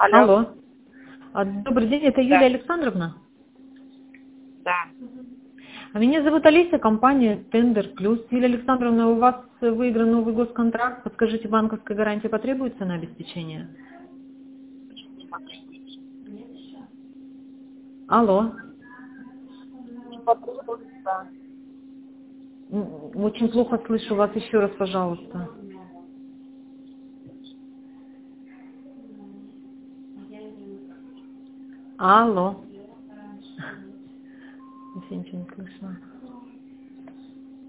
Алло. Алло. Добрый день, это Юлия Да. Александровна. Да. Меня зовут Олеся, компания Тендер Плюс. Юлия Александровна, у вас выигран новый госконтракт. Подскажите, банковская гарантия потребуется на обеспечение? Алло. Потребуется. Очень плохо слышу вас. Еще раз, пожалуйста. Алло. Вообще ничего не слышно.